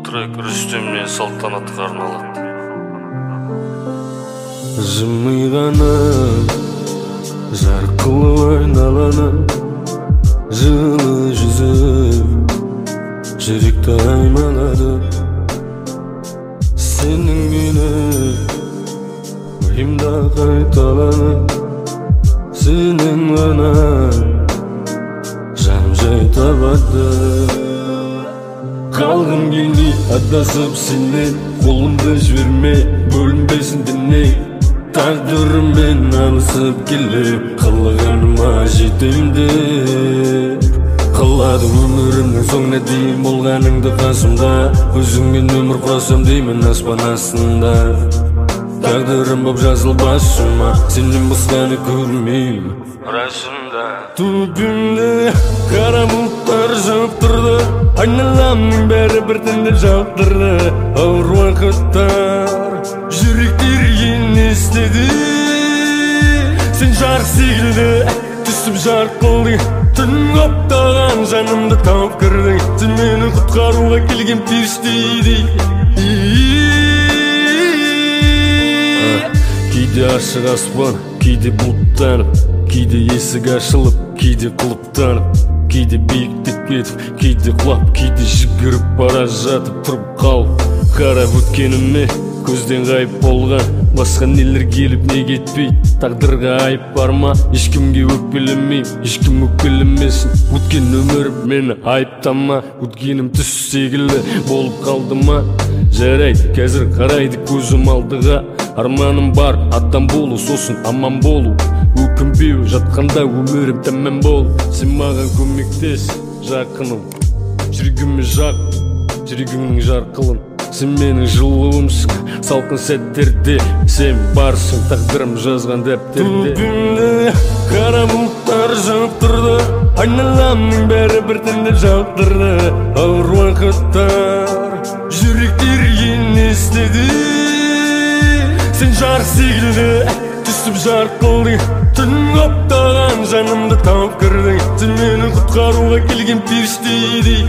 Трек Рүстемнен салтанатқа арналады. Жымиғаным, жарқылы айналаным, жылы жүзім, жүректі аймалады. Сенің мені ойымда қайталанып, сенің ғана жаным жай табады. Қалғым келмей адасып сенен, қолымды жіберме, бөлінбесін діннен. Тағдырыммен алысып келіп, қылғаныма жетем деп. Қалады өмірімнің соңына дейін болғаныңды қасымда, өзіңмен өмір құрасам деймін аспан астында. Тағдырым боп жазыл басыма, сенен басқаны көрмеймін расымда. Төбемді қара бұлттар жауып тұрды, айналамның бәрі біртіндеп жауықтырды. Ауыр уақыттар жүректер естеді, сен жарық секілді түсіп жарқылдың. Түн қаптаған жанымды тауып кірдің, сен мені құтқаруға келген періштедей. Кейде ашық аспан, кейде бұлттанып, кейде есік ашылып, кейде құлыптанып, кейде биіктеп кетіп, кейде құлап, кейде жүгіріп бара жатып тұрып қалып. Қарап өткеніме көзден ғайып болған, басқа нелер келіп не кетпейді. Тағдырға айып бар ма? Ешкімге өкпелемеймін, ешкім өкпелемесін. Өткен өмірім мені айыптама, өткенім түс секілді болып қалды ма? Жарайды, қазір қарайды көзім алдыға. Арманым бар, адам болу, сосын аман болу. Өкінбеу жатқанда өмірім тәмам бол. Сен маған көмектес, жақыным, жүрегіме жақ, жүрегімнің жарқылын. Сен менің жылуымсың, салқын сәттерде сен барсың, тағдырым жазған дәптерде. Төбемді қара бұлттар жауып тұрды, айналамның бәрі біртіндеп жауықтырды. Ауыр уақыттар жүректер естеді, сен жарық секілді түсіп жарқылдың. Түн қаптаған жанымды тауып кірдің, сен мені құтқаруға келген періштедей.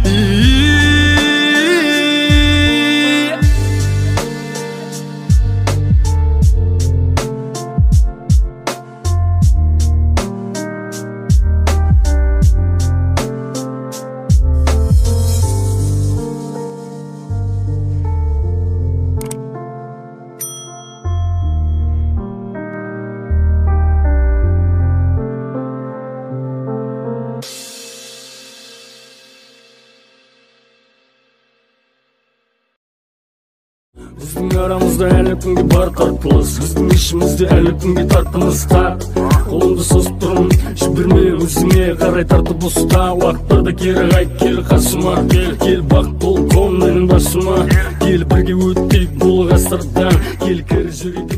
Біздің арамызда әлі күнге бар тартылыс, біздің ішімізде әлі күнге тартымыз тар. Қолымды созып тұрмын, жіберме өзіңе қарай тартып ұста. Уақыттарда кері қайт, кел қасыма, кел бақ бол менің басыма. Кел бірге өттейік бұл ғасырдан, кел кір жүрегім.